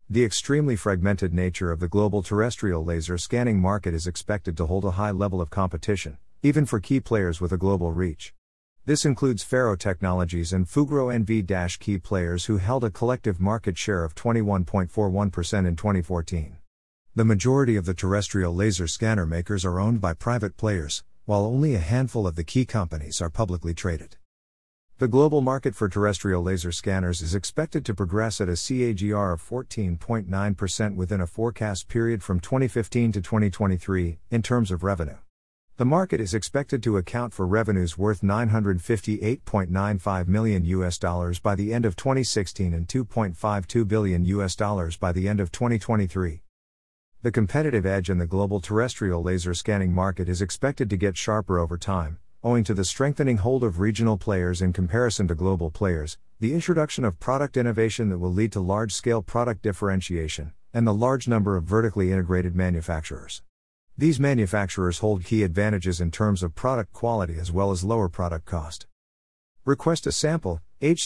The extremely fragmented nature of the global terrestrial laser scanning market is expected to hold a high level of competition, even for key players with a global reach. This includes Faro Technologies and Fugro NV- key players who held a collective market share of 21.41% in 2014. The majority of the terrestrial laser scanner makers are owned by private players, while only a handful of the key companies are publicly traded. The global market for terrestrial laser scanners is expected to progress at a CAGR of 14.9% within a forecast period from 2015 to 2023, in terms of revenue. The market is expected to account for revenues worth $958.95 million by the end of 2016 and $2.52 billion by the end of 2023. The competitive edge in the global terrestrial laser scanning market is expected to get sharper over time, owing to the strengthening hold of regional players in comparison to global players, the introduction of product innovation that will lead to large-scale product differentiation, and the large number of vertically integrated manufacturers. These manufacturers hold key advantages in terms of product quality as well as lower product cost. Request a sample,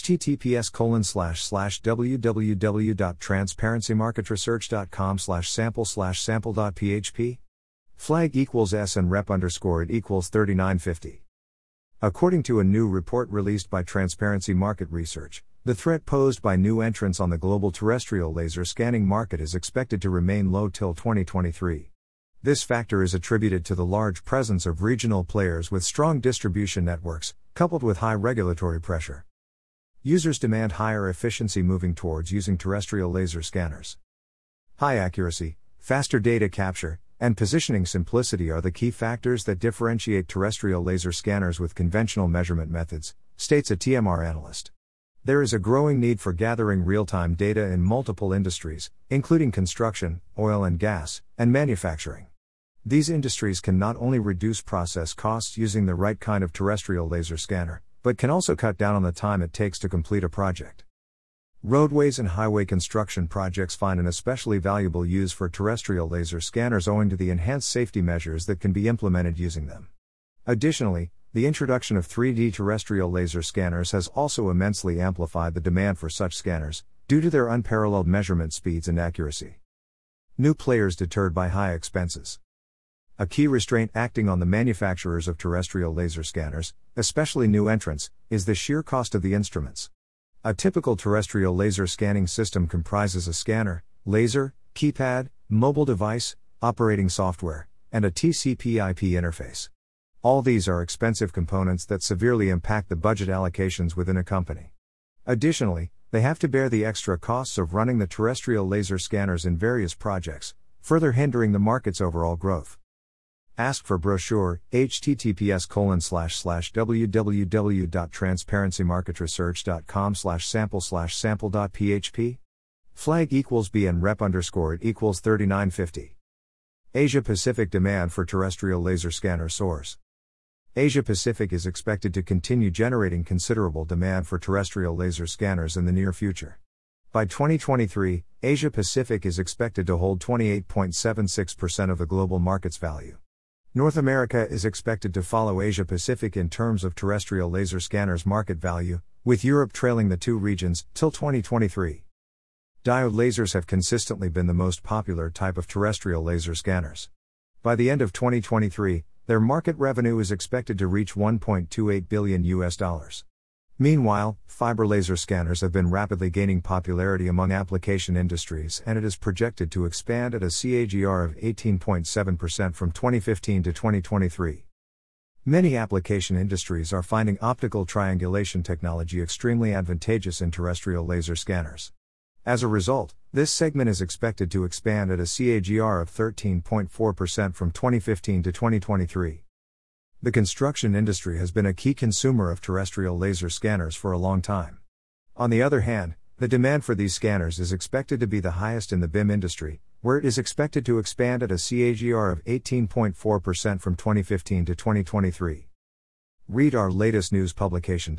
https://www.transparencymarketresearch.com/sample/sample.php. Flag equals S and rep underscore it equals 3950. According to a new report released by Transparency Market Research, the threat posed by new entrants on the global terrestrial laser scanning market is expected to remain low till 2023. This factor is attributed to the large presence of regional players with strong distribution networks, coupled with high regulatory pressure. Users demand higher efficiency moving towards using terrestrial laser scanners. High accuracy, faster data capture, and positioning simplicity are the key factors that differentiate terrestrial laser scanners with conventional measurement methods, states a TMR analyst. There is a growing need for gathering real-time data in multiple industries, including construction, oil and gas, and manufacturing. These industries can not only reduce process costs using the right kind of terrestrial laser scanner, but can also cut down on the time it takes to complete a project. Roadways and highway construction projects find an especially valuable use for terrestrial laser scanners owing to the enhanced safety measures that can be implemented using them. Additionally, the introduction of 3D terrestrial laser scanners has also immensely amplified the demand for such scanners, due to their unparalleled measurement speeds and accuracy. New players deterred by high expenses. A key restraint acting on the manufacturers of terrestrial laser scanners, especially new entrants, is the sheer cost of the instruments. A typical terrestrial laser scanning system comprises a scanner, laser, keypad, mobile device, operating software, and a TCP/IP interface. All these are expensive components that severely impact the budget allocations within a company. Additionally, they have to bear the extra costs of running the terrestrial laser scanners in various projects, further hindering the market's overall growth. Ask for brochure, https://www.transparencymarketresearch.com/sample/sample.php. Flag equals B and rep underscore it equals 3950. Asia Pacific demand for terrestrial laser scanner soars. Asia Pacific is expected to continue generating considerable demand for terrestrial laser scanners in the near future. By 2023, Asia Pacific is expected to hold 28.76% of the global market's value. North America is expected to follow Asia Pacific in terms of terrestrial laser scanners market value, with Europe trailing the two regions, till 2023. Diode lasers have consistently been the most popular type of terrestrial laser scanners. By the end of 2023, their market revenue is expected to reach $1.28 billion. Meanwhile, fiber laser scanners have been rapidly gaining popularity among application industries, and it is projected to expand at a CAGR of 18.7% from 2015 to 2023. Many application industries are finding optical triangulation technology extremely advantageous in terrestrial laser scanners. As a result, this segment is expected to expand at a CAGR of 13.4% from 2015 to 2023. The construction industry has been a key consumer of terrestrial laser scanners for a long time. On the other hand, the demand for these scanners is expected to be the highest in the BIM industry, where it is expected to expand at a CAGR of 18.4% from 2015 to 2023. Read our latest news publication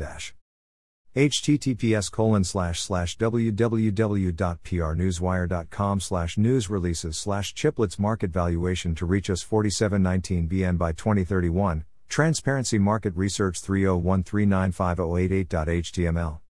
https://www.prnewswire.com/news releases/chiplets market valuation to reach us 4719 BN by 2031, Transparency Market Research 301395088.html